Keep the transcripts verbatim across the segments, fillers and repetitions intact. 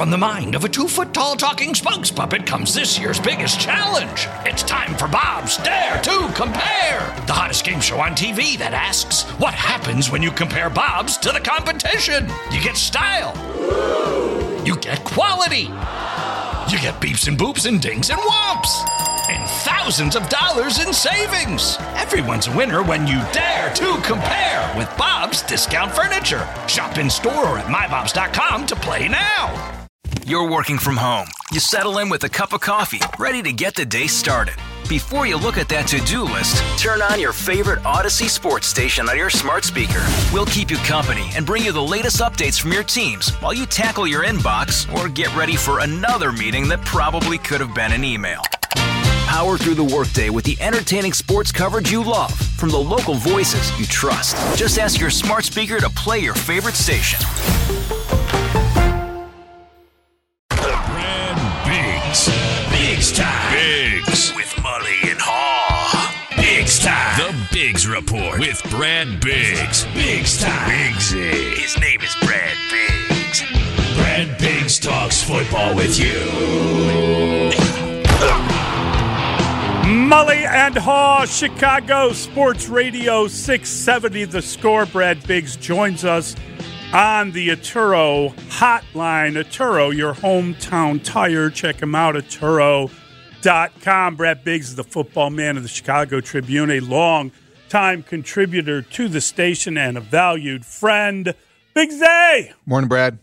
From the mind of a two-foot-tall talking spokes puppet comes this year's biggest challenge. It's time for Bob's Dare to Compare, the hottest game show on T V that asks, what happens when you compare Bobs to the competition? You get style. You get quality. You get beeps and boops and dings and whomps. And thousands of dollars in savings. Everyone's a winner when you dare to compare with Bob's Discount Furniture. Shop in store or at my bobs dot com to play now. You're working from home. You settle in with a cup of coffee, ready to get the day started. Before you look at that to-do list, turn on your favorite Odyssey sports station on your smart speaker. We'll keep you company and bring you the latest updates from your teams while you tackle your inbox or get ready for another meeting that probably could have been an email. Power through the workday with the entertaining sports coverage you love from the local voices you trust. Just ask your smart speaker to play your favorite station. Brad Biggs. Biggs time. Biggs. With Mully and Haw. Biggs time. The Biggs Report with Brad Biggs. Biggs time. Biggsy. His name is Brad Biggs. Brad Biggs talks football with you. Mully and Haw, Chicago Sports Radio six seventy The Score. Brad Biggs joins us on the Atturo hotline. Atturo, your hometown tire. Check him out, Atturo dot com. Brad Biggs is the football man of the Chicago Tribune, a long-time contributor to the station and a valued friend. Biggs A! Morning, Brad.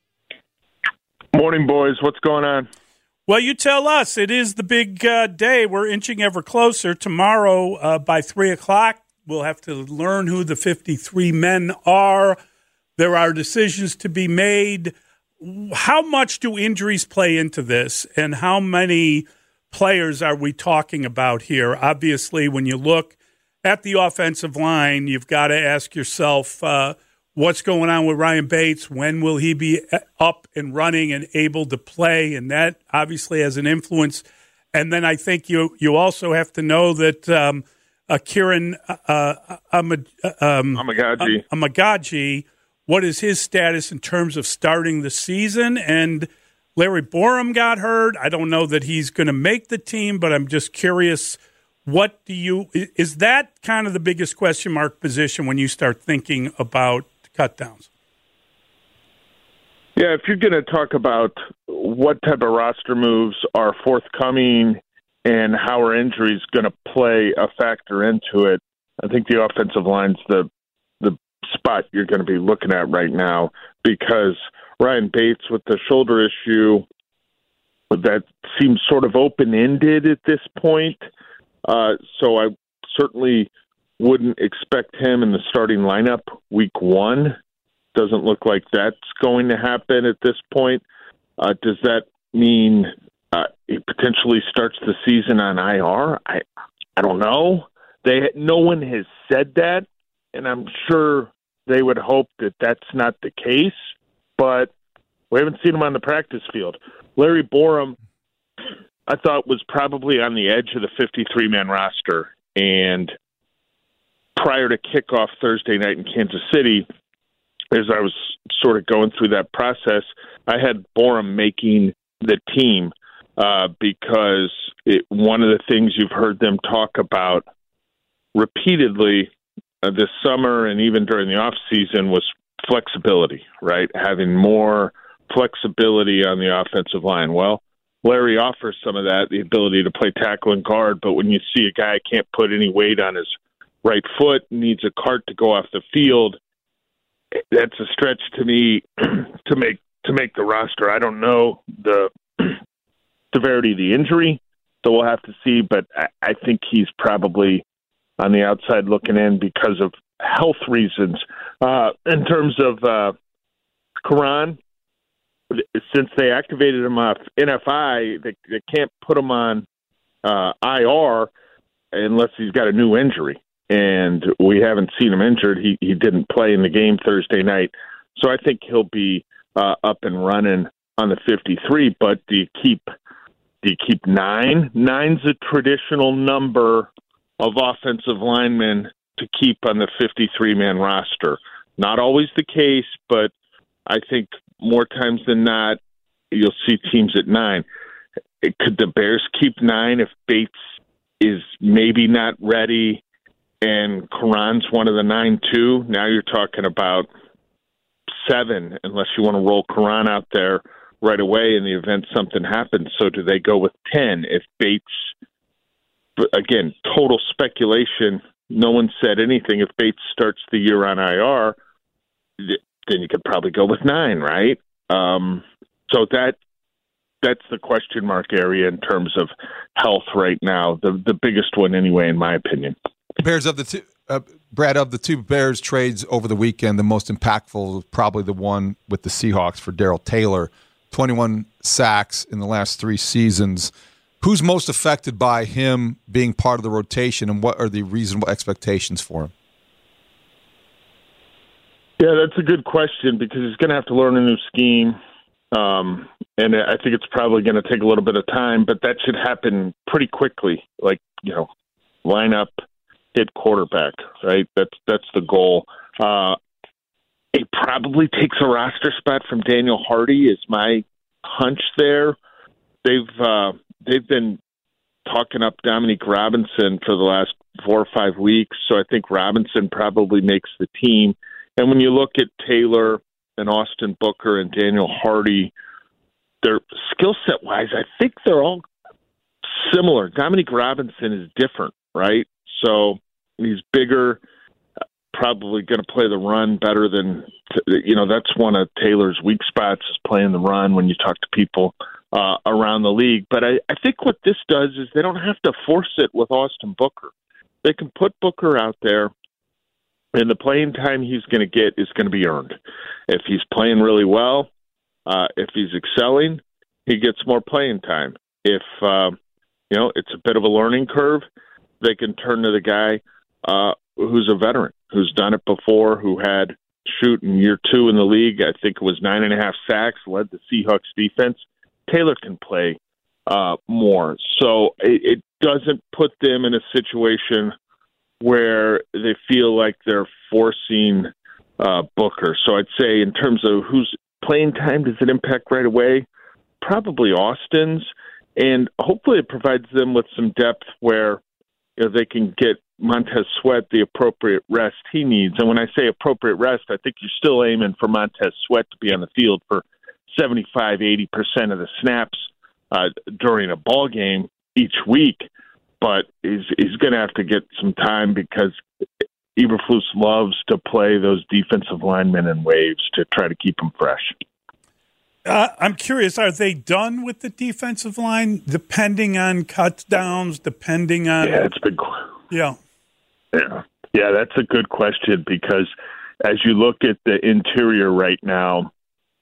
Morning, boys. What's going on? Well, you tell us. It is the big uh, day. We're inching ever closer. Tomorrow uh, by three o'clock, we'll have to learn who the fifty-three men are. There are decisions to be made. How much do injuries play into this, and how many players are we talking about here? Obviously, when you look at the offensive line, you've got to ask yourself, uh, what's going on with Ryan Bates? When will he be up and running and able to play? And that obviously has an influence. And then I think you you also have to know that um, uh, Kieran uh, um, um, Amagaji. Amagaji, what is his status in terms of starting the season? And Larry Borum got hurt. I don't know that he's going to make the team, but I'm just curious. What do you is that kind of the biggest question mark position when you start thinking about cut downs? Yeah, if you're going to talk about what type of roster moves are forthcoming and how are injuries going to play a factor into it, I think the offensive line's the the spot you're going to be looking at right now, because Ryan Bates with the shoulder issue, that seems sort of open-ended at this point. Uh, so I certainly wouldn't expect him in the starting lineup week one. Doesn't look like that's going to happen at this point. Uh, does that mean uh, he potentially starts the season on I R? I I don't know. They no one has said that, and I'm sure they would hope that that's not the case. But we haven't seen him on the practice field. Larry Borum, I thought, was probably on the edge of the fifty-three man roster, and prior to kickoff Thursday night in Kansas City, as I was sort of going through that process, I had Borum making the team uh, because it, one of the things you've heard them talk about repeatedly uh, this summer and even during the off season was flexibility, right? Having more flexibility on the offensive line. Well, Larry offers some of that, the ability to play tackle and guard, but when you see a guy can't put any weight on his right foot, needs a cart to go off the field, that's a stretch to me to make to make the roster. I don't know the severity of the injury, so we'll have to see, but I, I think he's probably on the outside looking in because of health reasons. Uh, in terms of uh, Karan, since they activated him off N F I, they, they can't put him on uh, I R unless he's got a new injury. And we haven't seen him injured. He he didn't play in the game Thursday night. So I think he'll be uh, up and running on the fifty-three. But do you keep do you keep nine? Nine's a traditional number of offensive linemen to keep on the fifty-three man roster. Not always the case, but I think more times than not, you'll see teams at nine. Could the Bears keep nine if Bates is maybe not ready and Karan's one of the nine too? Now you're talking about seven, unless you want to roll Karan out there right away in the event something happens. So do they go with ten if Bates, again, total speculation, no one said anything. If Bates starts the year on I R, then you could probably go with nine, right? Um, so that that's the question mark area in terms of health right now, the the biggest one anyway, in my opinion. Bears of the two, uh, Brad, of the two Bears trades over the weekend, the most impactful was probably the one with the Seahawks for Darrell Taylor, twenty-one sacks in the last three seasons. Who's most affected by him being part of the rotation, and what are the reasonable expectations for him? Yeah, that's a good question because he's going to have to learn a new scheme, um, and I think it's probably going to take a little bit of time, but that should happen pretty quickly. Like, you know, line up, hit quarterback, right? That's that's the goal. Uh, it probably takes a roster spot from Daniel Hardy is my hunch there. They've uh, they've been talking up Dominique Robinson for the last four or five weeks, so I think Robinson probably makes the team. And when you look at Taylor and Austin Booker and Daniel Hardy, their skill set wise, I think they're all similar. Dominique Robinson is different, right? So he's bigger, probably going to play the run better than, you know, that's one of Taylor's weak spots is playing the run when you talk to people uh, around the league. But I, I think what this does is they don't have to force it with Austin Booker. They can put Booker out there, and the playing time he's going to get is going to be earned. If he's playing really well, uh, if he's excelling, he gets more playing time. If, uh, you know, it's a bit of a learning curve, they can turn to the guy uh, who's a veteran, who's done it before, who had, shoot, in year two in the league, I think it was nine and a half sacks, led the Seahawks defense. Taylor can play uh, more. So it, it doesn't put them in a situation where they feel like they're forcing uh, Booker. So I'd say in terms of who's playing time, does it impact right away? Probably Austin's. And hopefully it provides them with some depth where, you know, they can get Montez Sweat the appropriate rest he needs. And when I say appropriate rest, I think you're still aiming for Montez Sweat to be on the field for seventy-five, eighty percent of the snaps uh, during a ball game each week. But he's, he's going to have to get some time because Eberflus loves to play those defensive linemen in waves to try to keep them fresh. Uh, I'm curious, are they done with the defensive line, depending on touchdowns, depending on... Yeah, it's a big... Yeah. Yeah, yeah, that's a good question because as you look at the interior right now,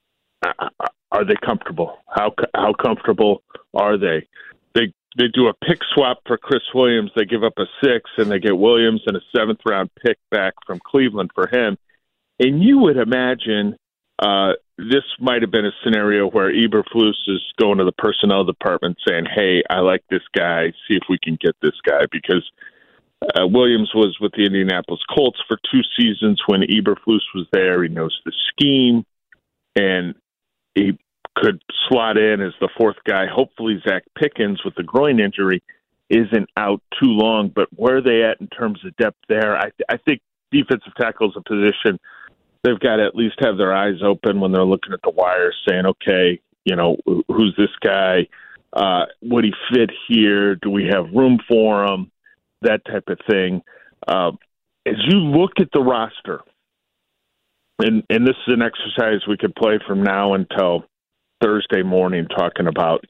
are they comfortable? How how comfortable are they? They they do a pick swap for Chris Williams. They give up a six, and they get Williams and a seventh-round pick back from Cleveland for him. And you would imagine uh, this might have been a scenario where Eberflus is going to the personnel department saying, hey, I like this guy. See if we can get this guy. Because uh, Williams was with the Indianapolis Colts for two seasons when Eberflus was there. He knows the scheme, and he could slot in as the fourth guy. Hopefully Zach Pickens with the groin injury isn't out too long, but where are they at in terms of depth there? I, I think defensive tackle is a position they've got to at least have their eyes open when they're looking at the wires saying, okay, you know, who's this guy? Uh, would he fit here? Do we have room for him? That type of thing. Uh, as you look at the roster, and, and this is an exercise we could play from now until Thursday morning, talking about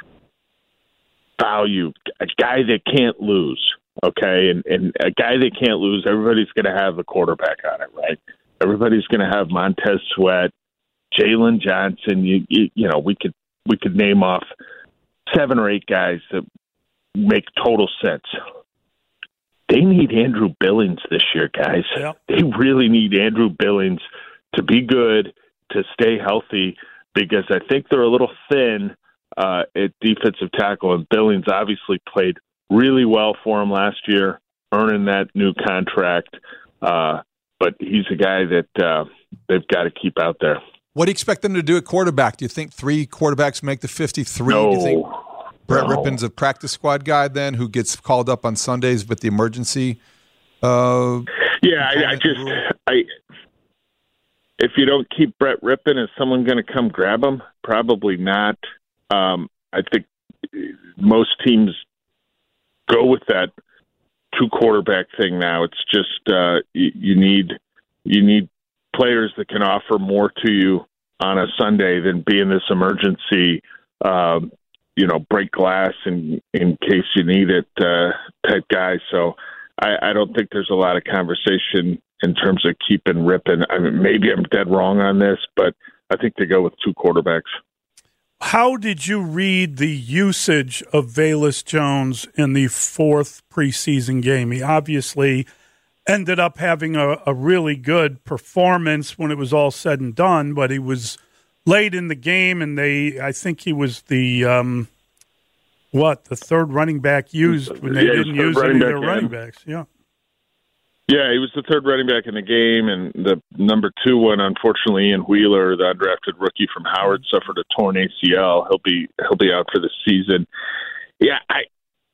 value, a guy that can't lose, okay? And, and a guy that can't lose, everybody's going to have the quarterback on it, right? Everybody's going to have Montez Sweat, Jalen Johnson. You, you, you know, we could we could name off seven or eight guys that make total sense. They need Andrew Billings this year, guys. Yeah. They really need Andrew Billings to be good, to stay healthy, because I think they're a little thin uh, at defensive tackle, and Billings obviously played really well for him last year, earning that new contract. Uh, but he's a guy that uh, they've got to keep out there. What do you expect them to do at quarterback? Do you think three quarterbacks make the fifty-three? No. Do you think Brett no. Rippon's a practice squad guy then who gets called up on Sundays with the emergency? Uh, yeah, I, I just I. If you don't keep Brett Rippon, is someone going to come grab him? Probably not. Um, I think most teams go with that two quarterback thing now. It's just uh, you, you need you need players that can offer more to you on a Sunday than being this emergency, um, you know, break glass in in case you need it uh, type guy. So I, I don't think there's a lot of conversation in terms of keeping Rippon. I mean, maybe I'm dead wrong on this, but I think they go with two quarterbacks. How did you read the usage of Velus Jones in the fourth preseason game? He obviously ended up having a, a really good performance when it was all said and done, but he was late in the game, and they, I think he was the, um, what, the third running back used when they yeah, didn't use any of their running in. backs. Yeah. Yeah, he was the third running back in the game, and the number two one, unfortunately, Ian Wheeler, the undrafted rookie from Howard, suffered a torn A C L. He'll be he'll be out for the season. Yeah, I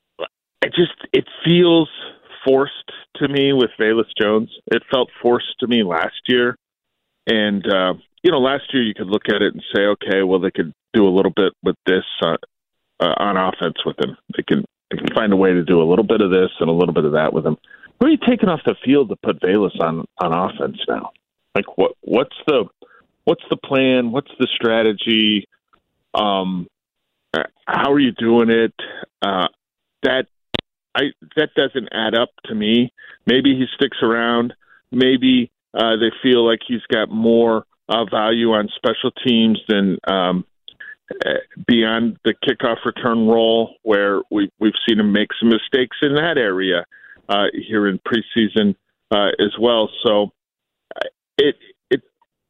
I just it feels forced to me with Velus Jones. It felt forced to me last year, and uh, you know, last year you could look at it and say, okay, well, they could do a little bit with this uh, uh, on offense with him. They can they can find a way to do a little bit of this and a little bit of that with him. Who are you taking off the field to put Velus on, on offense now? Like what? What's the what's the plan? What's the strategy? Um, how are you doing it? Uh, that I that doesn't add up to me. Maybe he sticks around. Maybe uh, they feel like he's got more uh, value on special teams than um, beyond the kickoff return role, where we we've seen him make some mistakes in that area. Uh, here in preseason uh, as well, so it it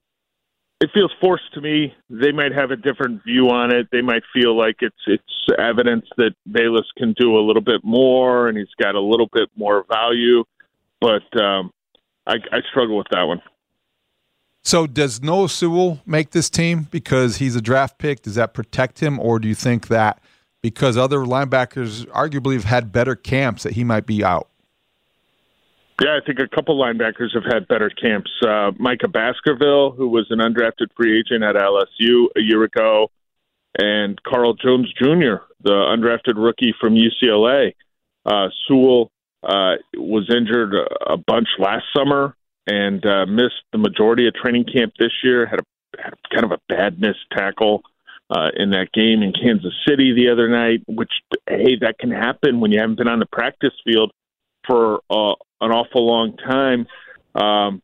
it feels forced to me. They might have a different view on it. They might feel like it's it's evidence that Velus can do a little bit more and he's got a little bit more value. But um, I, I struggle with that one. So does Noah Sewell make this team because he's a draft pick? Does that protect him, or do you think that because other linebackers arguably have had better camps that he might be out? Yeah, I think a couple linebackers have had better camps. Uh, Micah Baskerville, who was an undrafted free agent at L S U a year ago, and Carl Jones Junior, the undrafted rookie from U C L A. Uh, Sewell uh, was injured a bunch last summer and uh, missed the majority of training camp this year, had, a, had kind of a bad missed tackle uh, in that game in Kansas City the other night, which, hey, that can happen when you haven't been on the practice field for uh, an awful long time. Um,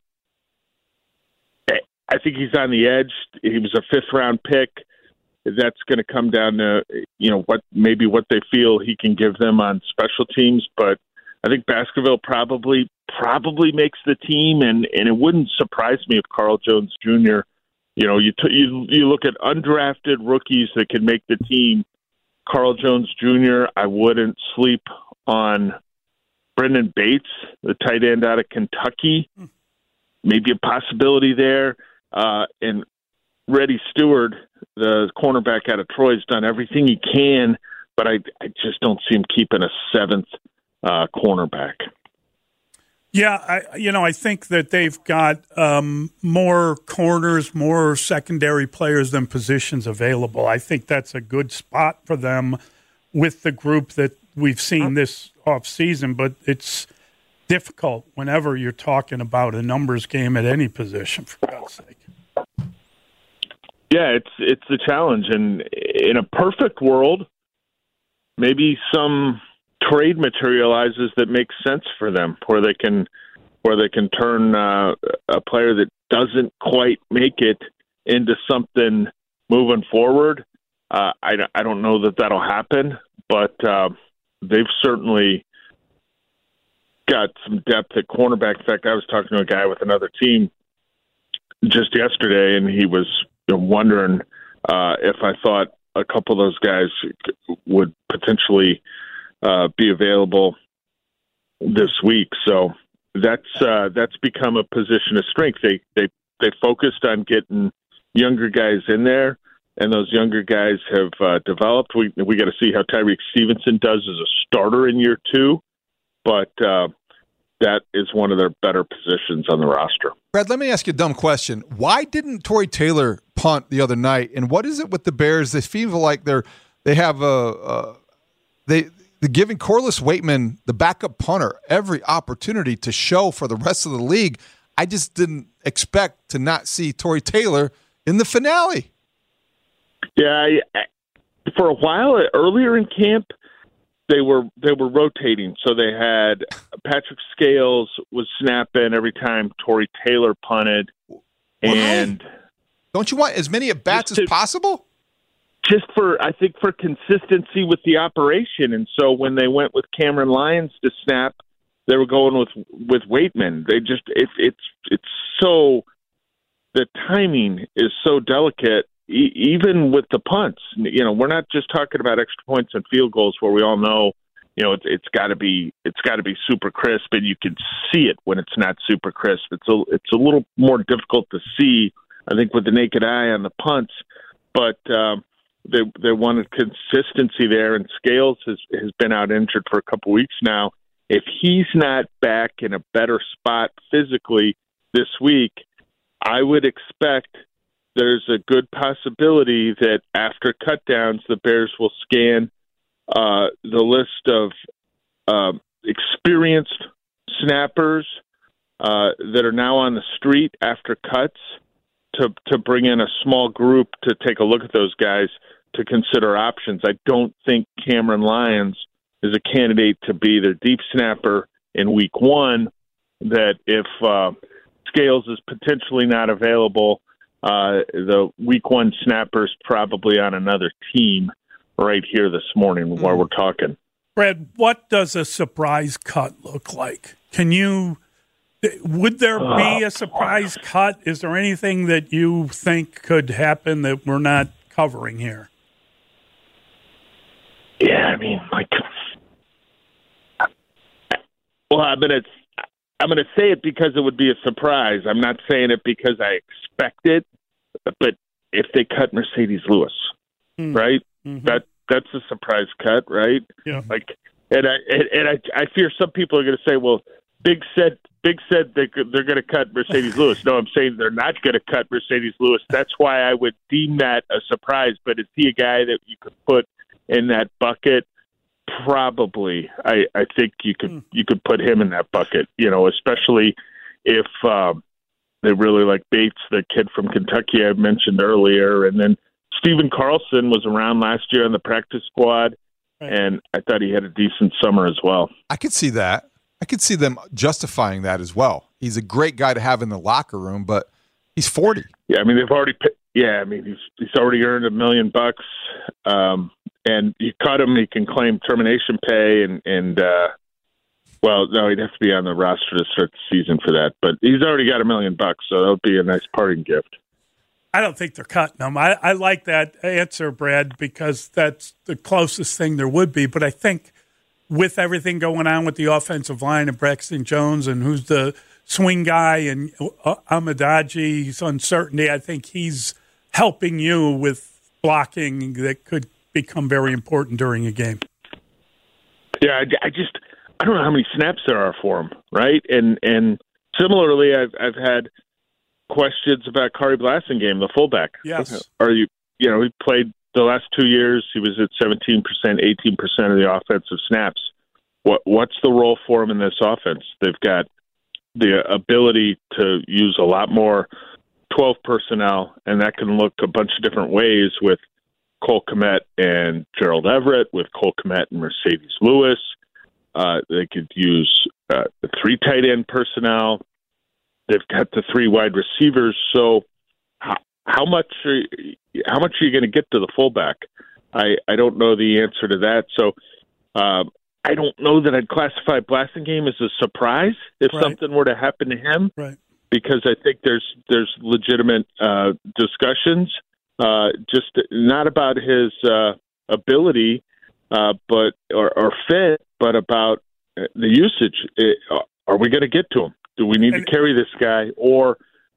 I think he's on the edge. He was a fifth round pick. That's going to come down to, you know, what maybe what they feel he can give them on special teams. But I think Baskerville probably probably makes the team, and, and it wouldn't surprise me if Carl Jones Junior You know, you t- you you look at undrafted rookies that can make the team. Carl Jones Junior I wouldn't sleep on. Brendan Bates, the tight end out of Kentucky, maybe a possibility there. Uh, and Reddy Stewart, the cornerback out of Troy, has done everything he can, but I, I just don't see him keeping a seventh uh, cornerback. Yeah, I, you know, I think that they've got um, more corners, more secondary players than positions available. I think that's a good spot for them with the group that we've seen this offseason, but it's difficult whenever you're talking about a numbers game at any position, for God's sake. Yeah, it's it's a challenge. And in a perfect world, maybe some trade materializes that makes sense for them, where they can where they can turn uh, a player that doesn't quite make it into something moving forward. Uh, I, I don't know that that'll happen, but uh, they've certainly got some depth at cornerback. In fact, I was talking to a guy with another team just yesterday, and he was wondering uh, if I thought a couple of those guys would potentially uh, be available this week. So that's uh, that's become a position of strength. They they they focused on getting younger guys in there, and those younger guys have uh, developed. We we got to see how Tyreek Stevenson does as a starter in year two, but uh, that is one of their better positions on the roster. Brad, let me ask you a dumb question. Why didn't Tory Taylor punt the other night? And what is it with the Bears? They feel like they're they have a, a they they're giving Corliss Waitman, the backup punter, every opportunity to show for the rest of the league. I just didn't expect to not see Tory Taylor in the finale. Yeah, I, for a while earlier in camp, they were they were rotating. So they had Patrick Scales was snapping every time Tory Taylor punted, and Why? Don't you want as many at bats as possible? Just for I think for consistency with the operation. And so when they went with Cameron Lyons to snap, they were going with with Waitman. They just it, it's it's so the timing is so delicate. Even with the punts, you know, we're not just talking about extra points and field goals where we all know, you know, it's, it's got to be it's got to be super crisp, and you can see it when it's not super crisp. It's a it's a little more difficult to see, I think, with the naked eye on the punts, but um, they they wanted consistency there. And Scales has has been out injured for a couple weeks now. If he's not back in a better spot physically this week, I would expect there's a good possibility that after cutdowns, the Bears will scan uh, the list of uh, experienced snappers uh, that are now on the street after cuts to to bring in a small group to take a look at those guys to consider options. I don't think Cameron Lyons is a candidate to be their deep snapper in week one, that if uh, Scales is potentially not available, Uh, the week one snapper's probably on another team right here this morning mm. while we're talking. Brad, what does a surprise cut look like? Can you, would there uh, be a surprise cut? Is there anything that you think could happen that we're not covering here? Yeah, I mean, like, well, I'm gonna, I'm gonna say it because it would be a surprise. I'm not saying it because I expect it. But if they cut Mercedes Lewis, mm. right? Mm-hmm. That that's a surprise cut, right? Yeah. Like, and I and, and I, I fear some people are going to say, "Well, Big said Big said they they're going to cut Mercedes Lewis." No, I'm saying they're not going to cut Mercedes Lewis. That's why I would deem that a surprise. But is he a guy that you could put in that bucket? Probably. I, I think you could mm. you could put him in that bucket. You know, especially if. Um, They really like Bates, the kid from Kentucky I mentioned earlier. And then Stephen Carlson was around last year on the practice squad, right. And I thought he had a decent summer as well. I could see that. I could see them justifying that as well. He's a great guy to have in the locker room, but he's forty. Yeah, I mean, they've already – yeah, I mean, he's he's already earned a million bucks. Um, and you cut him, he can claim termination pay and, and uh, – well, no, he'd have to be on the roster to start the season for that. But he's already got a million bucks, so that would be a nice parting gift. I don't think they're cutting him. I, I like that answer, Brad, because that's the closest thing there would be. But I think with everything going on with the offensive line and Braxton Jones and who's the swing guy and Amedaji's uncertainty, I think he's helping you with blocking that could become very important during a game. Yeah, I, I just – I don't know how many snaps there are for him, right? And and similarly, I've I've had questions about Kari Blasingame, the fullback. Yes. Are you you know, he played the last two years. He was at seventeen percent, eighteen percent of the offensive snaps. What what's the role for him in this offense? They've got the ability to use a lot more twelve personnel, and that can look a bunch of different ways with Cole Kmet and Gerald Everett, with Cole Kmet and Mercedes Lewis. Uh, they could use uh, the three tight end personnel. They've got the three wide receivers. So, how, how much are you, how much are you going to get to the fullback? I, I don't know the answer to that. So, uh, I don't know that I'd classify Blasingame as a surprise if right. something were to happen to him, right. because I think there's there's legitimate uh, discussions, uh, just not about his uh, ability, uh, but or, or fit. But about the usage, are we going to get to him? Do we need and, to carry this guy, or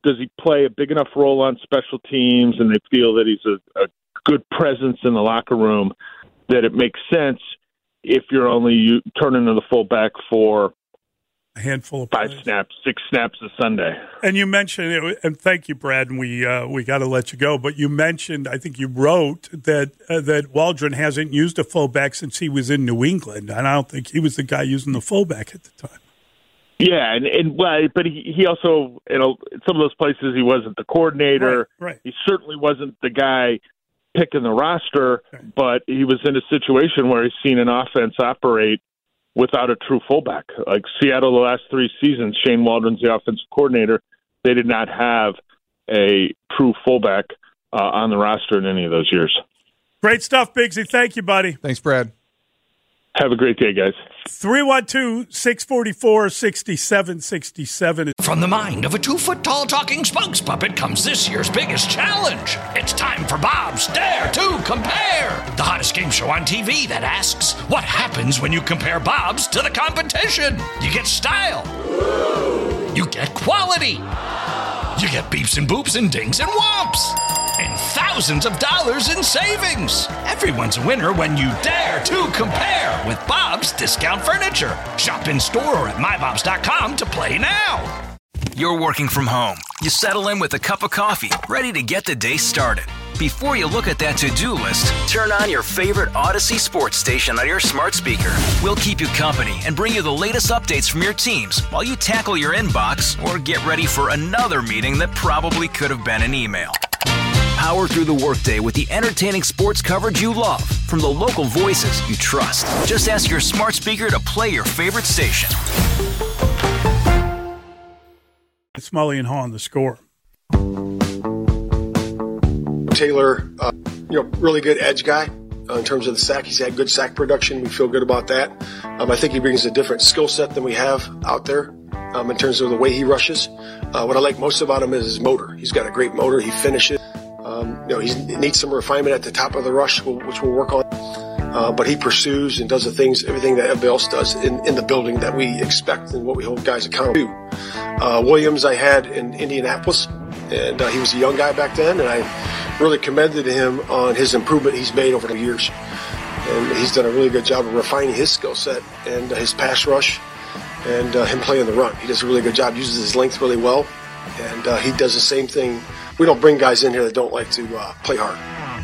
does he play a big enough role on special teams, and they feel that he's a, a good presence in the locker room, that it makes sense if you're only you, turning to the fullback for a handful of five plays. snaps, six snaps a Sunday. And you mentioned it, and thank you, Brad. And we uh, we got to let you go. But you mentioned, I think you wrote that uh, that Waldron hasn't used a fullback since he was in New England, and I don't think he was the guy using the fullback at the time. Yeah, and, and well, but he, he also, you know, in some of those places he wasn't the coordinator. Right, right. He certainly wasn't the guy picking the roster, Okay. but he was in a situation where he's seen an offense operate without a true fullback. Like Seattle the last three seasons, Shane Waldron's the offensive coordinator. They did not have a true fullback uh, on the roster in any of those years. Great stuff, Bigsy. Thank you, buddy. Thanks, Brad. Have a great day, guys. three one two, six four four, six seven six seven. From the mind of a two-foot-tall talking spokes puppet comes this year's biggest challenge. It's time for Bob's Dare to Compare, the hottest game show on T V that asks, what happens when you compare Bob's to the competition? You get style. You get quality. You get beeps and boops and dings and whomps. And thousands of dollars in savings. Everyone's a winner when you dare to compare with Bob's Discount Furniture. Shop in store or at my bobs dot com to play now. You're working from home. You settle in with a cup of coffee, ready to get the day started. Before you look at that to-do list, turn on your favorite Odyssey sports station on your smart speaker. We'll keep you company and bring you the latest updates from your teams while you tackle your inbox or get ready for another meeting that probably could have been an email. Power through the workday with the entertaining sports coverage you love from the local voices you trust. Just ask your smart speaker to play your favorite station. It's Mully and Haw on The Score. Taylor, uh, you know, really good edge guy uh, in terms of the sack. He's had good sack production. We feel good about that. Um, I think he brings a different skill set than we have out there um, in terms of the way he rushes. Uh, what I like most about him is his motor. He's got a great motor. He finishes. Um, you know, he needs some refinement at the top of the rush, which we'll work on. Uh, but he pursues and does the things, everything that everybody else does in, in the building that we expect and what we hold guys accountable to. Uh, Williams I had in Indianapolis, and uh, he was a young guy back then, and I really commended him on his improvement he's made over the years. And he's done a really good job of refining his skill set and uh, his pass rush and uh, him playing the run. He does a really good job, uses his length really well, and uh, he does the same thing. We don't bring guys in here that don't like to uh, play hard.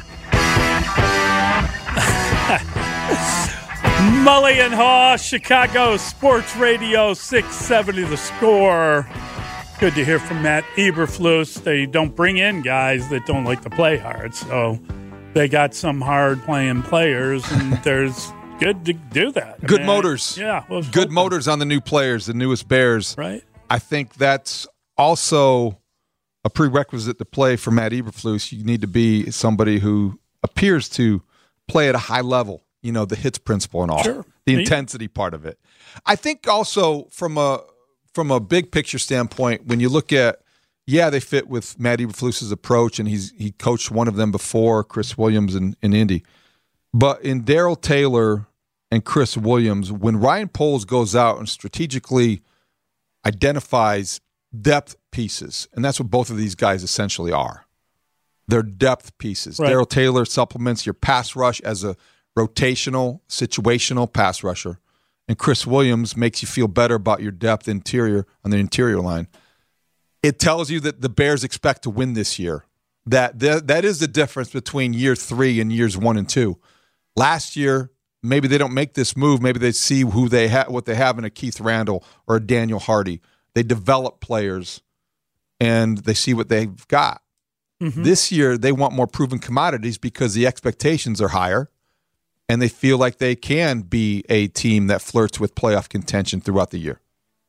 Mully and Haw, Chicago Sports Radio six seventy The Score. Good to hear from Matt Eberflus. They don't bring in guys that don't like to play hard, so they got some hard-playing players, and there's good to do that. I Good mean, motors. I, yeah. I was Good hoping. motors on the new players, the newest Bears. Right. I think that's also a prerequisite to play for Matt Eberflus. You need to be somebody who appears to play at a high level, you know, the hits principle and all, Sure. the Yeah. intensity part of it. I think also from a from a big picture standpoint, when you look at, yeah, they fit with Matt Eberflus's approach, and he's he coached one of them before, Chris Williams in, in Indy. But in Darrell Taylor and Chris Williams, when Ryan Poles goes out and strategically identifies depth pieces, and that's what both of these guys essentially are. They're depth pieces. Right. Darrell Taylor supplements your pass rush as a rotational, situational pass rusher, and Chris Williams makes you feel better about your depth interior on the interior line. It tells you that the Bears expect to win this year. That that, that is the difference between year three and years one and two. Last year, maybe they don't make this move. Maybe they see who they ha- what they have in a Keith Randall or a Daniel Hardy. They develop players, and they see what they've got. Mm-hmm. This year, they want more proven commodities because the expectations are higher, and they feel like they can be a team that flirts with playoff contention throughout the year.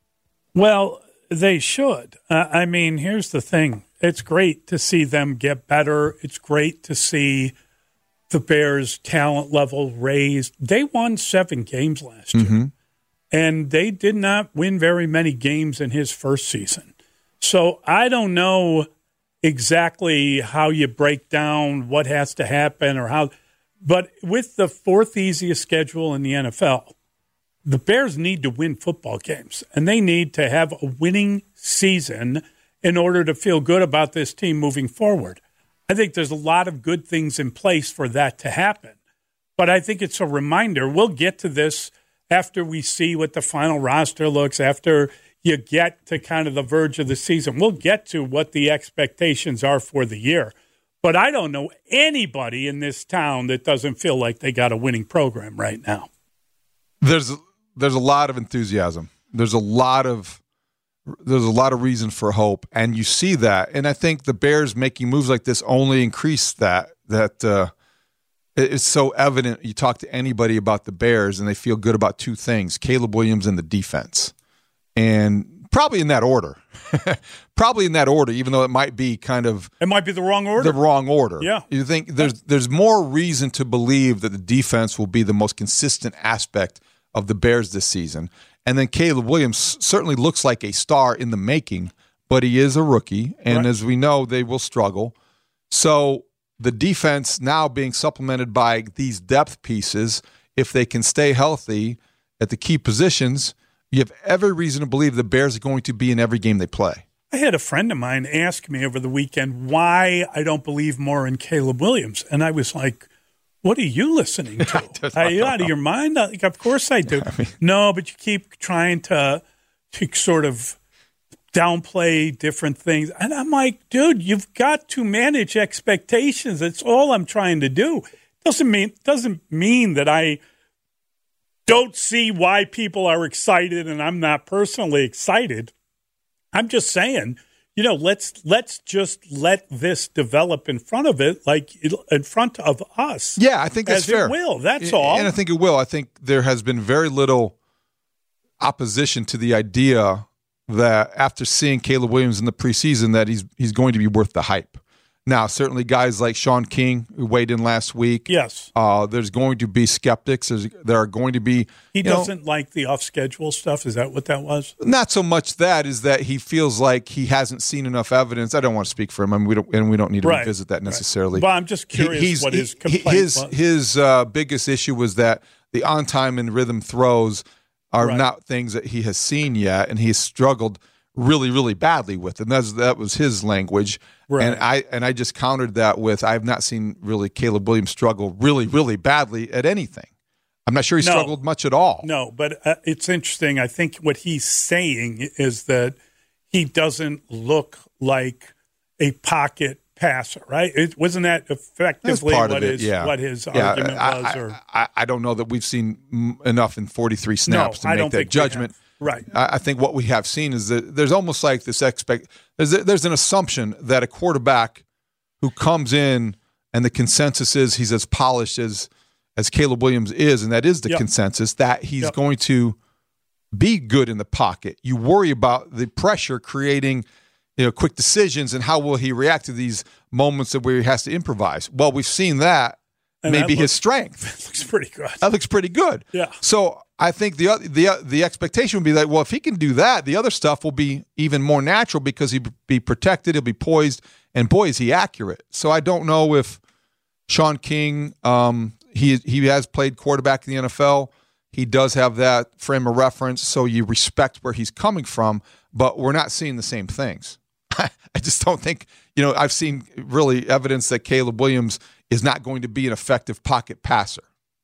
Well, they should. Uh, I mean, here's the thing. It's great to see them get better. It's great to see the Bears' talent level raised. They won seven games last year, mm-hmm. and they did not win very many games in his first season. So I don't know exactly how you break down what has to happen or how, but with the fourth easiest schedule in the N F L, the Bears need to win football games, and they need to have a winning season in order to feel good about this team moving forward. I think there's a lot of good things in place for that to happen. But I think it's a reminder. We'll get to this after we see what the final roster looks, after you get to kind of the verge of the season. We'll get to what the expectations are for the year. But I don't know anybody in this town that doesn't feel like they got a winning program right now. There's there's a lot of enthusiasm. There's a lot of there's a lot of reason for hope, and you see that. And I think the Bears making moves like this only increase that. That uh, it's so evident. You talk to anybody about the Bears, and they feel good about two things: Caleb Williams and the defense, and probably in that order. Probably in that order, even though it might be kind of it might be the wrong order. The wrong order. Yeah, you think there's there's more reason to believe that the defense will be the most consistent aspect of the Bears this season. And then Caleb Williams certainly looks like a star in the making, but he is a rookie, and right. as we know, they will struggle. So the defense now being supplemented by these depth pieces, if they can stay healthy at the key positions, you have every reason to believe the Bears are going to be in every game they play. I had a friend of mine ask me over the weekend why I don't believe more in Caleb Williams, and I was like, what are you listening to? Are you out of your mind? Like, of course I do. I mean, no, but you keep trying to, to sort of downplay different things. And I'm like, dude, you've got to manage expectations. That's all I'm trying to do. Doesn't mean doesn't mean that I don't see why people are excited and I'm not personally excited. I'm just saying, you know, let's let's just let this develop in front of it, like in front of us. Yeah, I think that's as fair. It will. That's all. And I think it will. I think there has been very little opposition to the idea that after seeing Caleb Williams in the preseason, that he's he's going to be worth the hype. Now, certainly guys like Sean King, who weighed in last week. Yes. Uh, there's going to be skeptics. There's, there are going to be. He doesn't know, like the off-schedule stuff. Is that what that was? Not so much that, is that he feels like he hasn't seen enough evidence. I don't want to speak for him. I mean, we don't, and we don't need to right. revisit that necessarily. Right. But I'm just curious he, what his he, complaint his, was. His uh, biggest issue was that the on-time and rhythm throws are right. not things that he has seen yet, and he's struggled really, really badly with, and that's that was his language. Right. And I and I just countered that with I have not seen really Caleb Williams struggle really, really badly at anything. I'm not sure he no. struggled much at all. No, but uh, it's interesting. I think what he's saying is that he doesn't look like a pocket passer, right? It, wasn't that effectively part what of it, his yeah. what his yeah, argument I, was? I, Or I, I don't know that we've seen enough in forty-three snaps no, to I make don't that think judgment. Right. I think what we have seen is that there's almost like this expect. There's there's an assumption that a quarterback who comes in and the consensus is he's as polished as as Caleb Williams is, and that is the yep. consensus, that he's yep. going to be good in the pocket. You worry about the pressure creating, you know, quick decisions and how will he react to these moments where he has to improvise. Well, we've seen that and maybe that looks, his strength. That looks pretty good. That looks pretty good. Yeah. So I think the the the expectation would be that, well, if he can do that, the other stuff will be even more natural because he'll be protected, he'll be poised, and boy, is he accurate. So I don't know if Sean King, um, he he has played quarterback in the N F L. He does have that frame of reference, so you respect where he's coming from, but we're not seeing the same things. I just don't think, you know, I've seen really evidence that Caleb Williams is not going to be an effective pocket passer.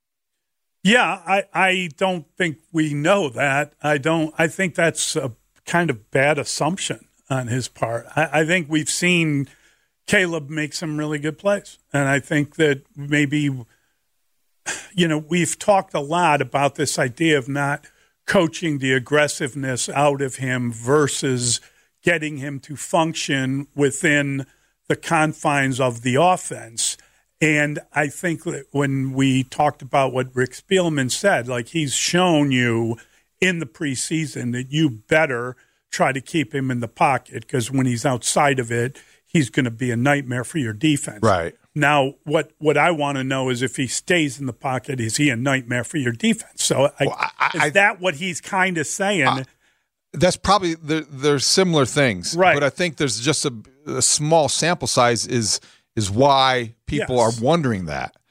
Yeah, I, I don't think we know that. I don't. I think that's a kind of bad assumption on his part. I, I think we've seen Caleb make some really good plays, and I think that maybe, you know, we've talked a lot about this idea of not coaching the aggressiveness out of him versus getting him to function within the confines of the offense. And I think that when we talked about what Rick Spielman said, like he's shown you in the preseason that you better try to keep him in the pocket because when he's outside of it, he's going to be a nightmare for your defense. Right. Now, what, what I want to know is if he stays in the pocket, is he a nightmare for your defense? So I, well, I, is I, that what he's kind of saying? I, that's probably, they're, they're similar things. Right. But I think there's just a, a small sample size is – is why people yes. are wondering that.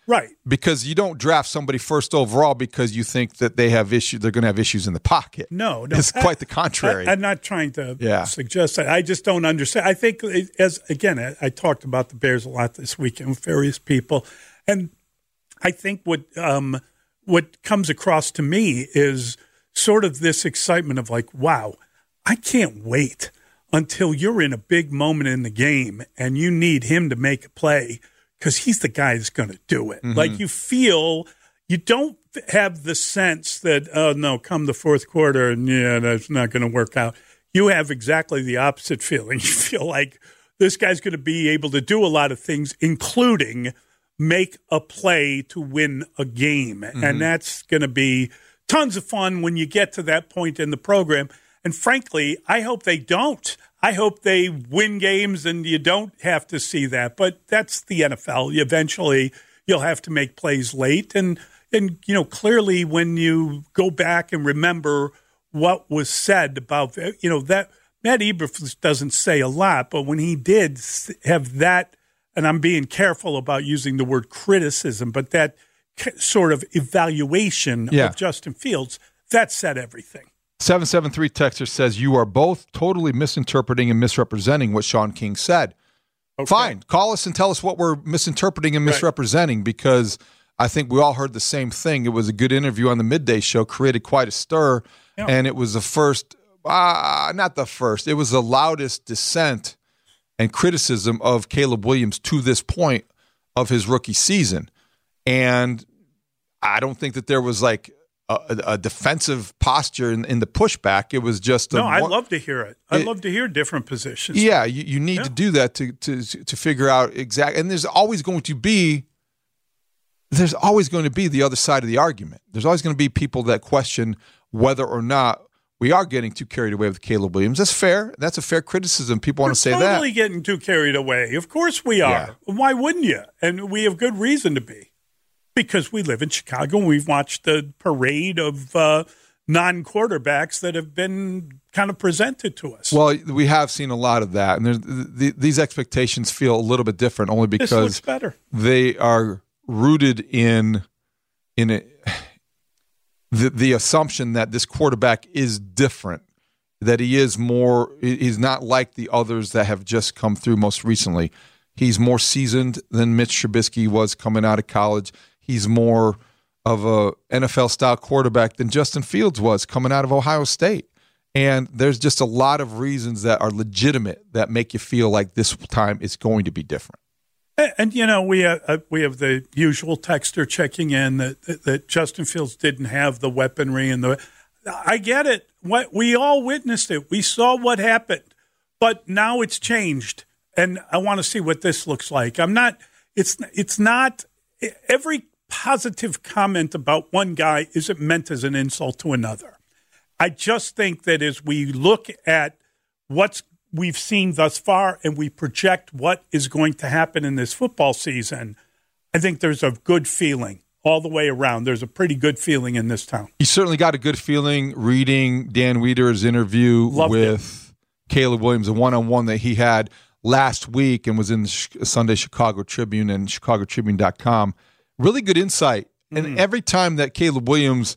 Right. Because you don't draft somebody first overall because you think that they have issues. They're going to have issues in the pocket. No, no. It's quite the contrary. I, I'm not trying to yeah. suggest that. I just don't understand. I think, as again, I, I talked about the Bears a lot this weekend with various people, and I think what um, what comes across to me is sort of this excitement of like, wow, I can't wait until you're in a big moment in the game and you need him to make a play, because he's the guy that's going to do it. Mm-hmm. Like you feel, you don't have the sense that, oh, no, come the fourth quarter and, yeah, that's not going to work out. You have exactly the opposite feeling. You feel like this guy's going to be able to do a lot of things, including make a play to win a game. Mm-hmm. And that's going to be tons of fun when you get to that point in the program. And frankly, I hope they don't. I hope they win games and you don't have to see that. But that's the N F L. Eventually, you'll have to make plays late. And, and you know, clearly when you go back and remember what was said about, you know, that Matt Eberflus doesn't say a lot, but when he did have that, and I'm being careful about using the word criticism, but that sort of evaluation yeah. of Justin Fields, that said everything. seven seven three texter says, you are both totally misinterpreting and misrepresenting what Sean King said. Okay. Fine. Call us and tell us what we're misinterpreting and misrepresenting, right. because I think we all heard the same thing. It was a good interview on the Midday Show, created quite a stir, yeah. and it was the first, uh, not the first, it was the loudest dissent and criticism of Caleb Williams to this point of his rookie season. And I don't think that there was like A, a defensive posture in, in the pushback. It was just a, no. I'd love to hear it. I'd it, love to hear different positions. Yeah, you, you need yeah. to do that to to to figure out exactly. And there's always going to be there's always going to be the other side of the argument. There's always going to be people that question whether or not we are getting too carried away with Caleb Williams. That's fair. That's a fair criticism. People We're want to say totally that. Totally getting too carried away. Of course we are. Yeah. Why wouldn't you? And we have good reason to be. Because we live in Chicago and we've watched the parade of uh, non-quarterbacks that have been kind of presented to us. Well, we have seen a lot of that. And the, these expectations feel a little bit different only because this looks better. They are rooted in in a, the, the assumption that this quarterback is different, that he is more, he's not like the others that have just come through most recently. He's more seasoned than Mitch Trubisky was coming out of college. He's more of a N F L-style quarterback than Justin Fields was coming out of Ohio State. And there's just a lot of reasons that are legitimate that make you feel like this time is going to be different. And, and you know, we have, uh, we have the usual texter checking in that, that, that Justin Fields didn't have the weaponry. and the. I get it. What, we all witnessed it. We saw what happened. But now it's changed. And I want to see what this looks like. I'm not – it's it's not – every – positive comment about one guy isn't meant as an insult to another. I just think that as we look at what we've seen thus far and we project what is going to happen in this football season, I think there's a good feeling all the way around. There's a pretty good feeling in this town. You certainly got a good feeling reading Dan Wieder's interview Loved with it. Caleb Williams, a one-on-one that he had last week and was in the Sunday Chicago Tribune and chicago tribune dot com. Really good insight. And mm. every time that Caleb Williams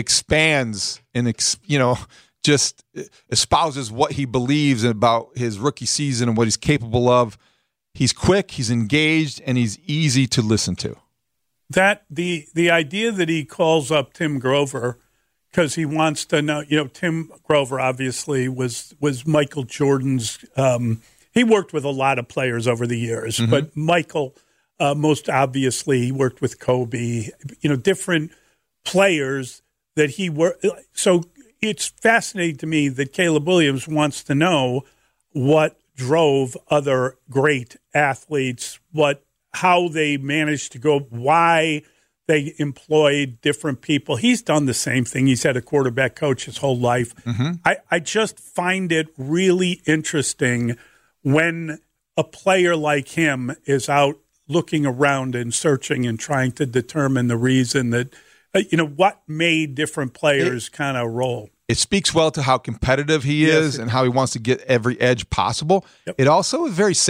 expands and, you know, just espouses what he believes about his rookie season and what he's capable of, he's quick, he's engaged, and he's easy to listen to. That the the idea that he calls up Tim Grover because he wants to know, you know, Tim Grover obviously was, was Michael Jordan's, um, he worked with a lot of players over the years, mm-hmm. but Michael – Uh, most obviously, he worked with Kobe, you know, different players that he worked. So it's fascinating to me that Caleb Williams wants to know what drove other great athletes, what, how they managed to go, why they employed different people. He's done the same thing. He's had a quarterback coach his whole life. Mm-hmm. I, I just find it really interesting when a player like him is out looking around and searching and trying to determine the reason that, uh, you know, what made different players kind of roll. It speaks well to how competitive he yes, is and how he wants to get every edge possible. Yep. It also is very savvy.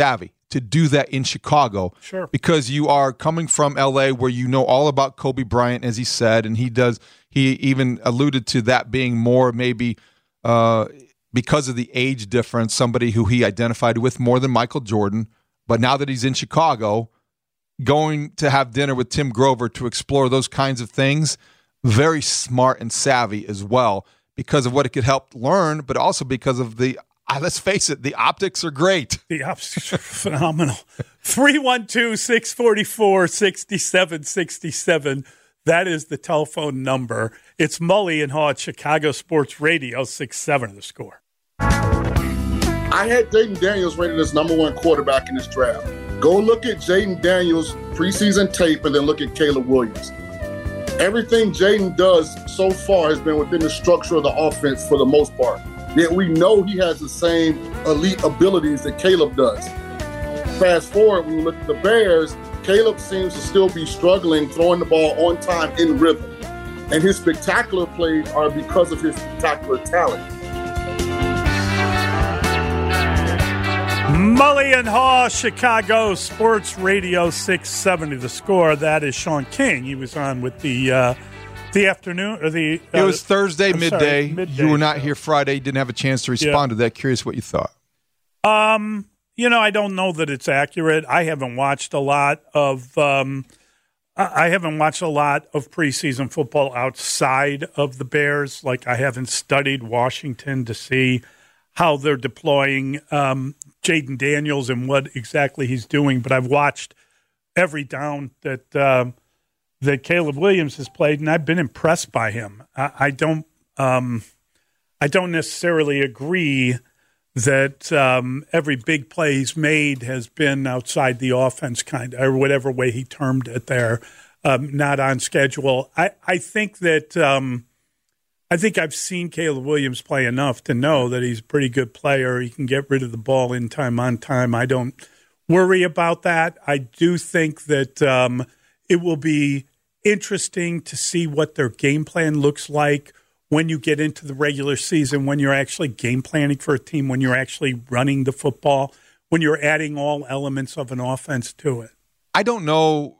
to do that in Chicago. Sure. Because you are coming from L A where you know all about Kobe Bryant, as he said, and he does. He even alluded to that being more maybe uh, because of the age difference, somebody who he identified with more than Michael Jordan. But now that he's in Chicago, going to have dinner with Tim Grover to explore those kinds of things, very smart and savvy as well, because of what it could help learn, but also because of the, let's face it, the optics are great. The optics are phenomenal. three one two, six four four, six seven six seven. That is the telephone number. It's Mully and Haw at Chicago Sports Radio, six seven The Score. I had Jayden Daniels rated as number one quarterback in this draft. Go look at Jayden Daniels' preseason tape and then look at Caleb Williams. Everything Jayden does so far has been within the structure of the offense for the most part. Yet we know he has the same elite abilities that Caleb does. Fast forward, when you look at the Bears, Caleb seems to still be struggling throwing the ball on time in rhythm. And his spectacular plays are because of his spectacular talent. Mully and Haw, Chicago Sports Radio, six seventy The Score. That is Sean King. He was on with the uh, the afternoon or the. Uh, it was Thursday midday. Sorry, midday. You were not so. here Friday. You didn't have a chance to respond yeah. to that. Curious what you thought. Um, you know, I don't know that it's accurate. I haven't watched a lot of. Um, I haven't watched a lot of preseason football outside of the Bears. Like I haven't studied Washington to see how they're deploying um, Jayden Daniels and what exactly he's doing. But I've watched every down that um, that Caleb Williams has played, and I've been impressed by him. I, I don't, um, I don't necessarily agree that um, every big play he's made has been outside the offense, kind of, or whatever way he termed it there, um, not on schedule. I, I think that. Um, I think I've seen Caleb Williams play enough to know that he's a pretty good player. He can get rid of the ball in time, on time. I don't worry about that. I do think that um, it will be interesting to see what their game plan looks like when you get into the regular season, when you're actually game planning for a team, when you're actually running the football, when you're adding all elements of an offense to it. I don't know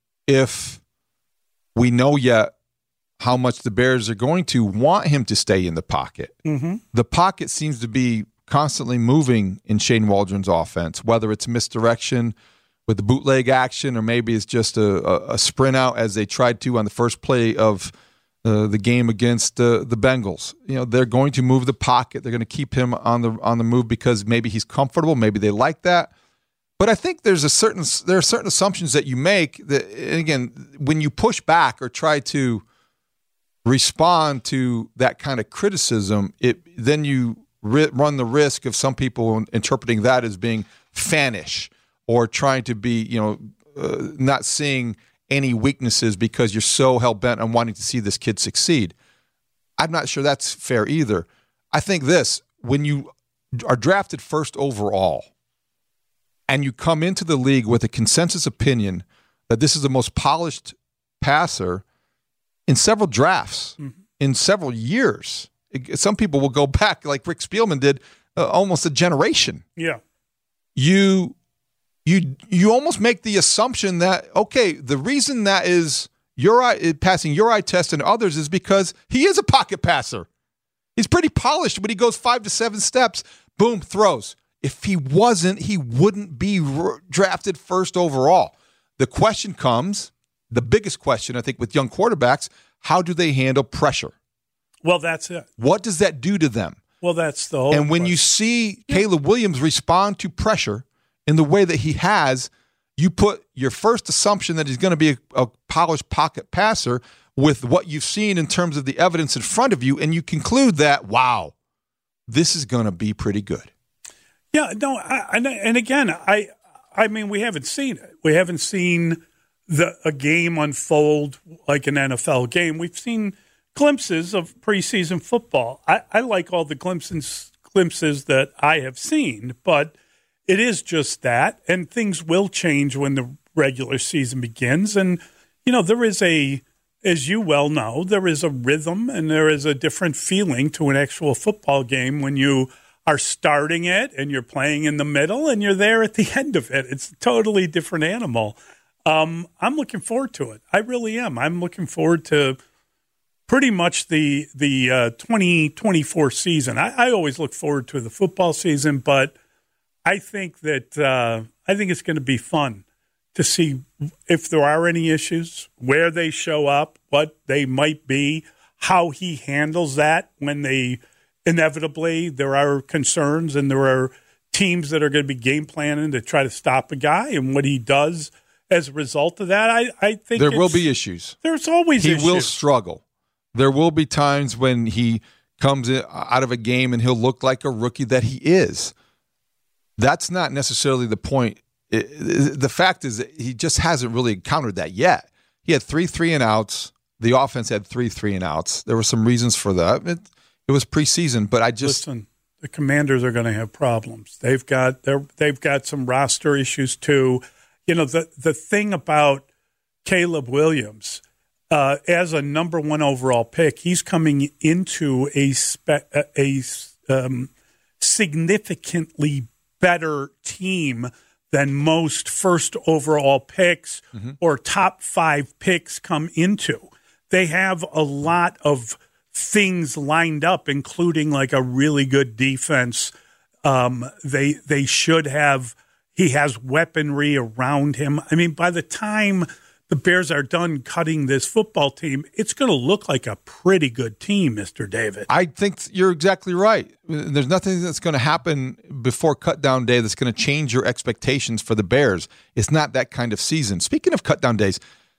if we know yet how much the Bears are going to want him to stay in the pocket. Mm-hmm. The pocket seems to be constantly moving in Shane Waldron's offense, whether it's misdirection with the bootleg action or maybe it's just a, a, a sprint out as they tried to on the first play of uh, the game against uh, the Bengals. You know, they're going to move the pocket. They're going to keep him on the on the move because maybe he's comfortable. Maybe they like that. But I think there's a certain there are certain assumptions that you make that, and again, when you push back or try to respond to that kind of criticism, it then you ri- run the risk of some people interpreting that as being fannish or trying to be, you know, uh, not seeing any weaknesses because you're so hell-bent on wanting to see this kid succeed. I'm not sure that's fair either. I think this, when you are drafted first overall and you come into the league with a consensus opinion that this is the most polished passer in several drafts, mm-hmm. in several years. Some people will go back, like Rick Spielman did, uh, almost a generation. Yeah. You you you almost make the assumption that, okay, the reason that is your eye, passing your eye test and others is because he is a pocket passer. He's pretty polished when he goes five to seven steps, boom, throws. If he wasn't, he wouldn't be r- drafted first overall. The question comes, the biggest question, I think, with young quarterbacks, how do they handle pressure? Well, that's it. What does that do to them? Well, that's the whole And when question. you see Caleb Williams respond to pressure in the way that he has, you put your first assumption that he's going to be a, a polished pocket passer with what you've seen in terms of the evidence in front of you, and you conclude that, wow, this is going to be pretty good. Yeah, no, I, and, and again, I, I mean, we haven't seen it. We haven't seen the a game unfold like an N F L game. We've seen glimpses of preseason football. I, I like all the glimpses glimpses that I have seen, but it is just that, and things will change when the regular season begins. And, you know, there is a, as you well know, there is a rhythm and there is a different feeling to an actual football game when you are starting it and you're playing in the middle and you're there at the end of it. It's a totally different animal. Um, I'm looking forward to it. I really am. I'm looking forward to pretty much the the uh, twenty twenty-four season. I, I always look forward to the football season, but I think that uh, I think it's going to be fun to see if there are any issues, where they show up, what they might be, how he handles that when they inevitably there are concerns and there are teams that are going to be game planning to try to stop a guy, and what he does as a result of that. I, I think there will be issues. There's always he issues. will struggle. There will be times when he comes in, out of a game and he'll look like a rookie that he is. That's not necessarily the point. It, it, the fact is that he just hasn't really encountered that yet. He had three three and outs. The offense had three three and outs. There were some reasons for that. It, it was preseason, but I just listen. The Commanders are going to have problems. They've got they're, they've got some roster issues too. You know, the the thing about Caleb Williams, uh, as a number one overall pick, he's coming into a spe- a um, significantly better team than most first overall picks mm-hmm. or top five picks come into. They have a lot of things lined up, including like a really good defense. Um, they they should have. He has weaponry around him. I mean, by the time the Bears are done cutting this football team, it's going to look like a pretty good team, Mister David. I think you're exactly right. There's nothing that's going to happen before cutdown day that's going to change your expectations for the Bears. It's not that kind of season. Speaking of cutdown days,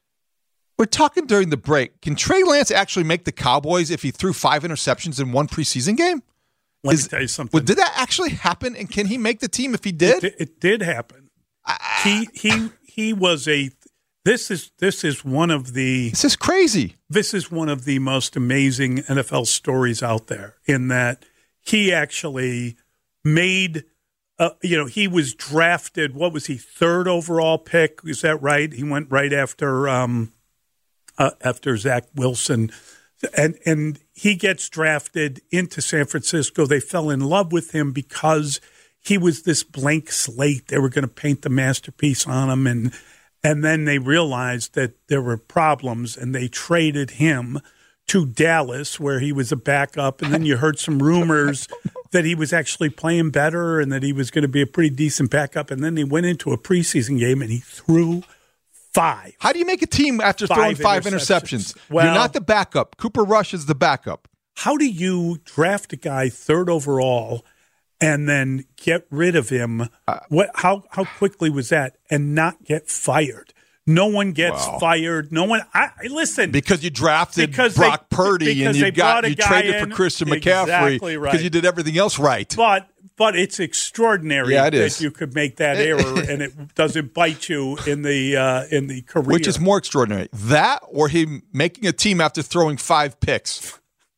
we're talking during the break. Can Trey Lance actually make the Cowboys if he threw five interceptions in one preseason game? Let Is, me tell you something. Well, did that actually happen? And can he make the team if he did? It, it did happen. Uh, he he he was a. This is this is one of the. This is crazy. This is one of the most amazing N F L stories out there. In that he actually made. Uh, you know, he was drafted. What was he? Third overall pick. Is that right? He went right after um, uh, after Zach Wilson. And and he gets drafted into San Francisco. They fell in love with him because he was this blank slate. They were going to paint the masterpiece on him. And, and then they realized that there were problems, and they traded him to Dallas, where he was a backup. And then you heard some rumors that he was actually playing better and that he was going to be a pretty decent backup. And then he went into a preseason game and he threw Five. How do you make a team after five throwing five interceptions? interceptions? Well, You're not the backup. Cooper Rush is the backup. How do you draft a guy third overall and then get rid of him? Uh, what? How how quickly was that? And not get fired? No one gets wow. fired. No one. I listen because you drafted because Brock they, Purdy and you got you traded in, for Christian exactly McCaffrey right. because you did everything else right. But but it's extraordinary yeah, it that is. you could make that error and it doesn't bite you in the uh, in the career. Which is more extraordinary, that or him making a team after throwing five picks?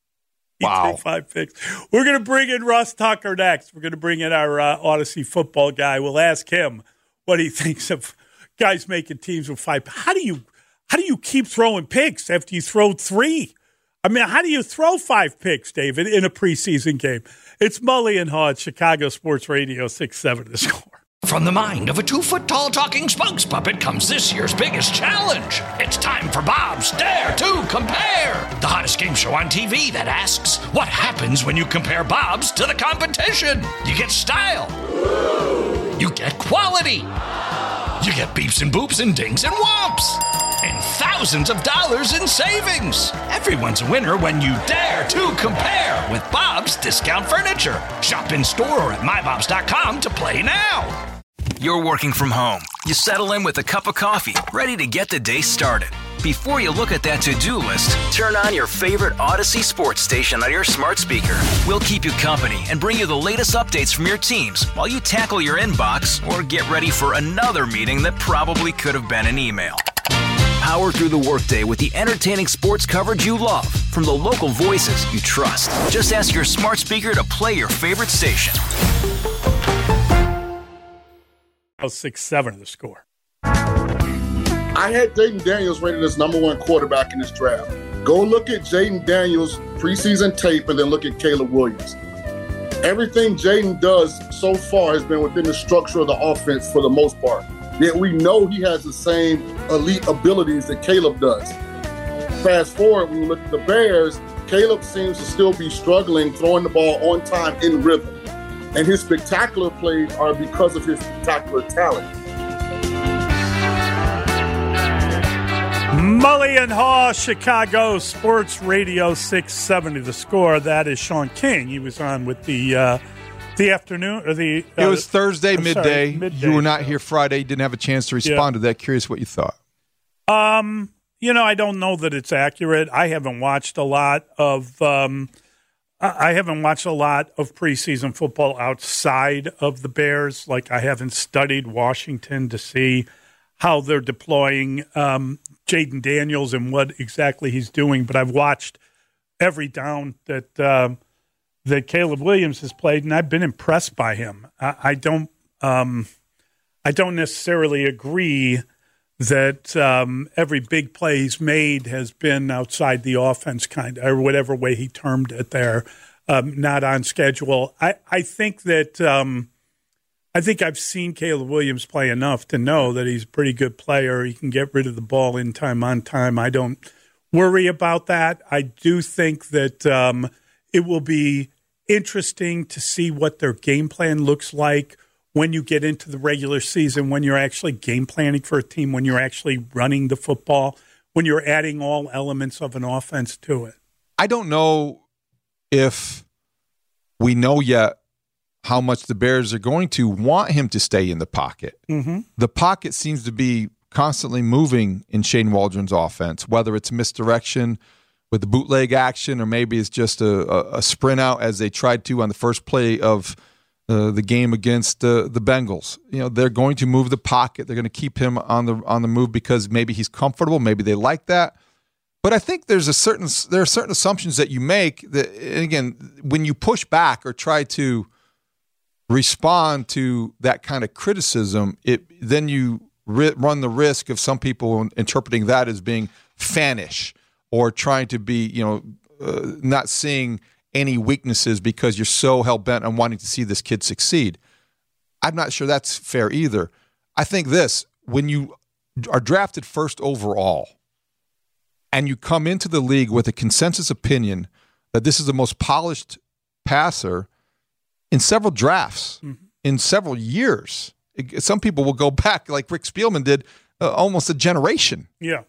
Wow, five picks. We're going to bring in Russ Tucker next. We're going to bring in our uh, Odyssey football guy. We'll ask him what he thinks of guys making teams with five. How do you how do you keep throwing picks after you throw three? I mean, how do you throw five picks, David, in a preseason game? It's Mully and Haw at Chicago Sports Radio, six seven The Score. From the mind of a two-foot-tall talking spokes puppet comes this year's biggest challenge. It's time for Bob's Dare to Compare, the hottest game show on T V that asks, what happens when you compare Bob's to the competition? You get style. You get quality. You get beeps and boops and dings and whomps. And thousands of dollars in savings. Everyone's a winner when you dare to compare with Bob's Discount Furniture. Shop in store or at my bobs dot com to play now. You're working from home. You settle in with a cup of coffee, ready to get the day started. Before you look at that to-do list, turn on your favorite Odyssey sports station on your smart speaker. We'll keep you company and bring you the latest updates from your teams while you tackle your inbox or get ready for another meeting that probably could have been an email. Power through the workday with the entertaining sports coverage you love from the local voices you trust. Just ask your smart speaker to play your favorite station. six seven The Score. I had Jayden Daniels rated as number one quarterback in this draft. Go look at Jayden Daniels' preseason tape and then look at Caleb Williams. Everything Jayden does so far has been within the structure of the offense for the most part. Yet we know he has the same elite abilities that Caleb does. Fast forward, when you look at the Bears, Caleb seems to still be struggling throwing the ball on time in rhythm. And his spectacular plays are because of his spectacular talent. Mully and Haw, Chicago Sports Radio six seventy. The Score. That is Sean King. He was on with the uh, the afternoon or the. Uh, it was Thursday midday. Sorry, midday. You were not here Friday. You didn't have a chance to respond yeah. to that. Curious what you thought. Um, you know, I don't know that it's accurate. I haven't watched a lot of. Um, I haven't watched a lot of preseason football outside of the Bears. Like I haven't studied Washington to see how they're deploying um, Jayden Daniels and what exactly he's doing. But I've watched every down that um, that Caleb Williams has played, and I've been impressed by him. I, I don't, um, I don't necessarily agree that um, every big play he's made has been outside the offense, kind of, or whatever way he termed it there, um, not on schedule. I, I think that. Um, I think I've seen Caleb Williams play enough to know that he's a pretty good player. He can get rid of the ball in time, on time. I don't worry about that. I do think that um, it will be interesting to see what their game plan looks like when you get into the regular season, when you're actually game planning for a team, when you're actually running the football, when you're adding all elements of an offense to it. I don't know if we know yet how much the Bears are going to want him to stay in the pocket. Mm-hmm. The pocket seems to be constantly moving in Shane Waldron's offense, whether it's misdirection with the bootleg action or maybe it's just a, a, a sprint out as they tried to on the first play of uh, the game against uh, the Bengals. You know, they're going to move the pocket. They're going to keep him on the on the move because maybe he's comfortable. Maybe they like that. But I think there's a certain there are certain assumptions that you make that, and again, when you push back or try to respond to that kind of criticism, it then you ri- run the risk of some people interpreting that as being fannish or trying to be, you know, uh, not seeing any weaknesses because you're so hell-bent on wanting to see this kid succeed. I'm not sure that's fair either. I think this, when you are drafted first overall and you come into the league with a consensus opinion that this is the most polished passer in several drafts, mm-hmm. in several years. It, some people will go back, like Rick Spielman did, uh, almost a generation. Yeah.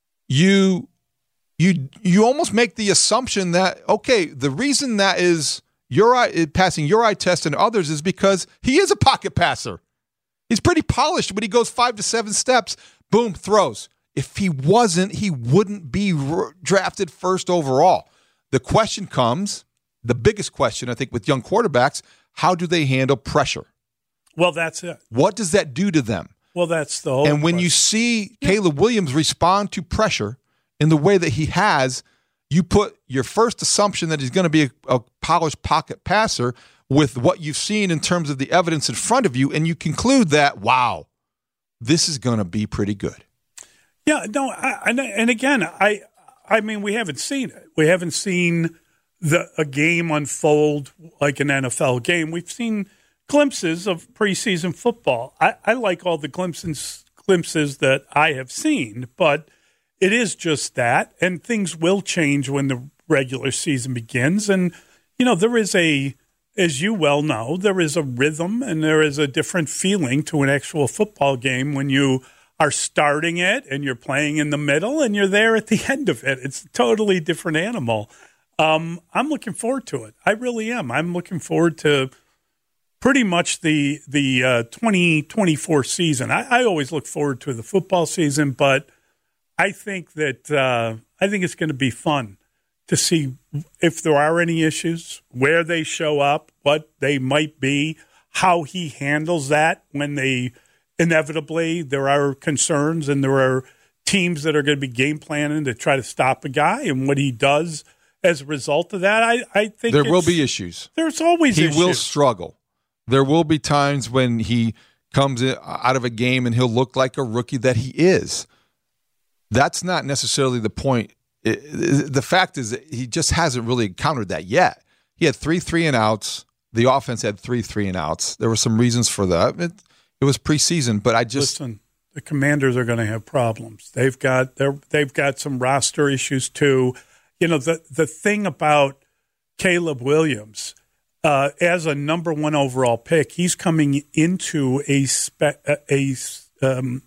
You, you, you almost make the assumption that, okay, the reason that is your eye, passing your eye test and others is because he is a pocket passer. He's pretty polished when he goes five to seven steps, boom, throws. If he wasn't, he wouldn't be r- drafted first overall. The question comes, the biggest question, I think, with young quarterbacks, how do they handle pressure? Well, that's it. What does that do to them? Well, that's the whole And when question. you see Caleb Williams respond to pressure in the way that he has, you put your first assumption that he's going to be a, a polished pocket passer with what you've seen in terms of the evidence in front of you, and you conclude that, wow, this is going to be pretty good. Yeah, no, I, and, and again, I, I mean, we haven't seen it. We haven't seen the a game unfold like an N F L game. We've seen glimpses of preseason football. I, I like all the glimpses glimpses that I have seen, but it is just that, and things will change when the regular season begins. And, you know, there is a, as you well know, there is a rhythm and there is a different feeling to an actual football game when you are starting it and you're playing in the middle and you're there at the end of it. It's a totally different animal. Um, I'm looking forward to it. I really am. I'm looking forward to pretty much the the uh, twenty twenty-four season. I, I always look forward to the football season, but I think that uh, I think it's going to be fun to see if there are any issues, where they show up, what they might be, how he handles that when they inevitably there are concerns and there are teams that are going to be game planning to try to stop a guy, and what he does as a result of that. I, I think there will be issues. There's always he issues. will struggle. There will be times when he comes in, out of a game and he'll look like a rookie that he is. That's not necessarily the point. It, it, the fact is that he just hasn't really encountered that yet. He had three three and outs The offense had three three and outs. There were some reasons for that. It, it was preseason, but I just listen. The Commanders are going to have problems. They've got they're, they've got some roster issues too. You know, the the thing about Caleb Williams, uh, as a number one overall pick, he's coming into a spe- a um,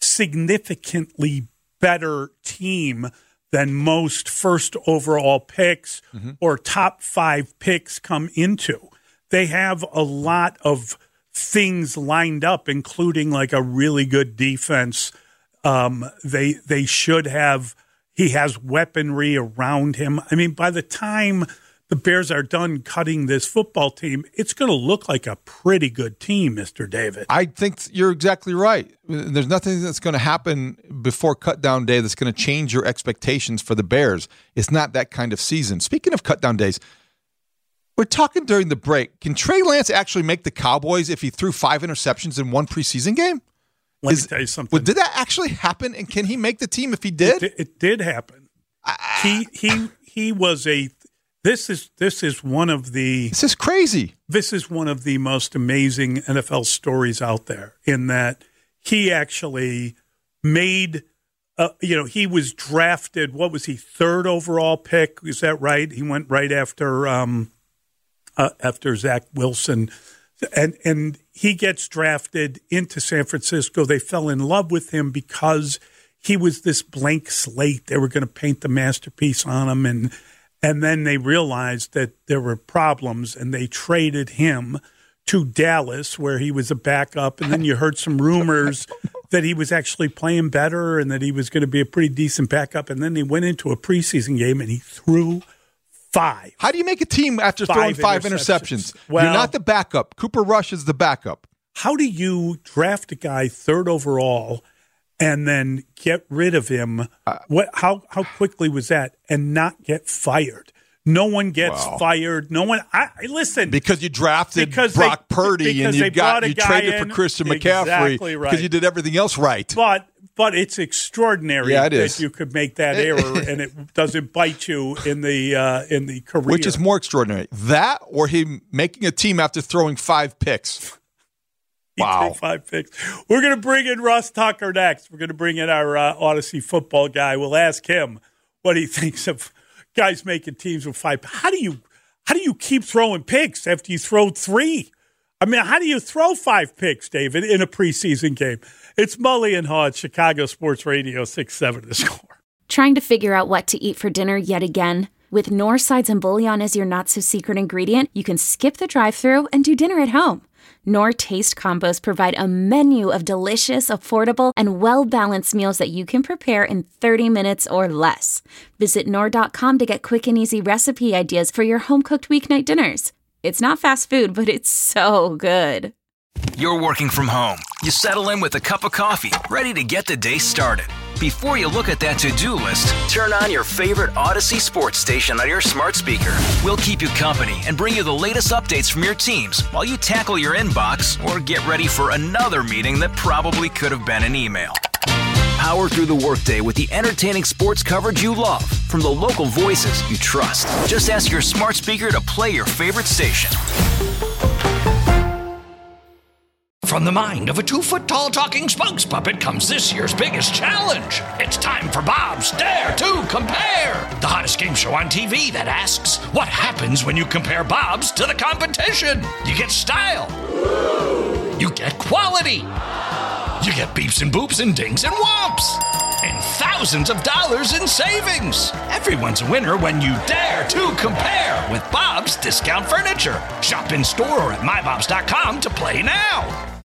significantly better team than most first overall picks mm-hmm. or top five picks come into. They have a lot of things lined up, including like a really good defense. Um, they they should have. He has weaponry around him. I mean, by the time the Bears are done cutting this football team, it's going to look like a pretty good team, Mister David. I think you're exactly right. There's nothing that's going to happen before cutdown day that's going to change your expectations for the Bears. It's not that kind of season. Speaking of cutdown days, we're talking during the break. Can Trey Lance actually make the Cowboys if he threw five interceptions in one preseason game? Let Is, me tell you something. Well, did that actually happen? And can he make the team if he did? It, it did happen. Uh, he he he was a. This is this is one of the. This is crazy. This is one of the most amazing N F L stories out there. In that he actually made. Uh, you know, he was drafted. What was he? Third overall pick. Is that right? He went right after um, uh, after Zach Wilson. And and he gets drafted into San Francisco. They fell in love with him because he was this blank slate. They were going to paint the masterpiece on him. And, and then they realized that there were problems, and they traded him to Dallas, where he was a backup. And then you heard some rumors that he was actually playing better and that he was going to be a pretty decent backup. And then he went into a preseason game, and he threw Five. How do you make a team after five throwing five interceptions? interceptions? Well, You're not the backup. Cooper Rush is the backup. How do you draft a guy third overall and then get rid of him? Uh, what? How how quickly was that? And not get fired? No one gets wow. fired. No one. I listen because you drafted because Brock they, Purdy and you got you traded in, for Christian exactly McCaffrey right. because you did everything else right. But but it's extraordinary yeah, it that is. you could make that error and it doesn't bite you in the uh, in the career. Which is more extraordinary, that or him making a team after throwing five picks? He wow, five picks. We're going to bring in Russ Tucker next. We're going to bring in our uh, Odyssey football guy. We'll ask him what he thinks of guys making teams with five. How do you how do you keep throwing picks after you throw three? I mean, how do you throw five picks, David, in a preseason game? It's Mully and Haw at Chicago Sports Radio six seven The Score. Trying to figure out what to eat for dinner yet again? With Knorr Sides and Bouillon as your not-so-secret ingredient, you can skip the drive-thru and do dinner at home. Knorr Taste Combos provide a menu of delicious, affordable, and well-balanced meals that you can prepare in thirty minutes or less. Visit Knorr dot com to get quick and easy recipe ideas for your home-cooked weeknight dinners. It's not fast food, but it's so good. You're working from home. You settle in with a cup of coffee, ready to get the day started. Before you look at that to-do list, turn on your favorite Odyssey sports station on your smart speaker. We'll keep you company and bring you the latest updates from your teams while you tackle your inbox or get ready for another meeting that probably could have been an email. Power through the workday with the entertaining sports coverage you love from the local voices you trust. Just ask your smart speaker to play your favorite station. From the mind of a two-foot-tall talking spokes puppet comes this year's biggest challenge. It's time for Bob's Dare to Compare, the hottest game show on T V that asks, what happens when you compare Bob's to the competition? You get style. You get quality. You get beeps and boops and dings and whomps. And thousands of dollars in savings. Everyone's a winner when you dare to compare with Bob's Discount Furniture. Shop in store or at my bobs dot com to play now.